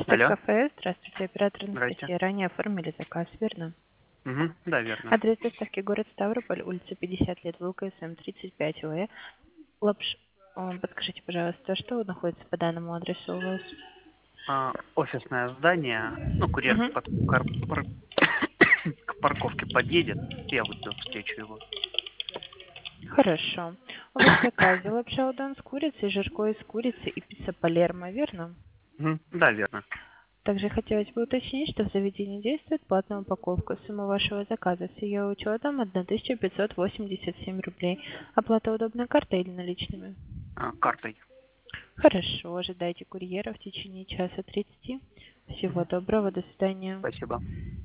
Столь Алло, кафе. Здравствуйте, оператор здрасте. Анастасия. Ранее оформили заказ, верно? Да, верно. Адрес доставки город Ставрополь, улица 50 лет, ВЛКСМ 35 ОЭ. Лапш... Подскажите, пожалуйста, что находится по данному адресу у вас? Офисное здание, ну, курьер Мгм. к парковке подъедет, я выйду встречу его. Хорошо. У вас в заказе лапша удон с курицей, жаркое из курицы и пицца Палермо, верно? Да, верно. Также хотелось бы уточнить, что в заведении действует платная упаковка. Сумма вашего заказа с ее учетом 1587 рублей. Оплата удобной картой или наличными? Картой. Хорошо, ожидайте курьера в течение часа 30. Всего доброго, до свидания. Спасибо.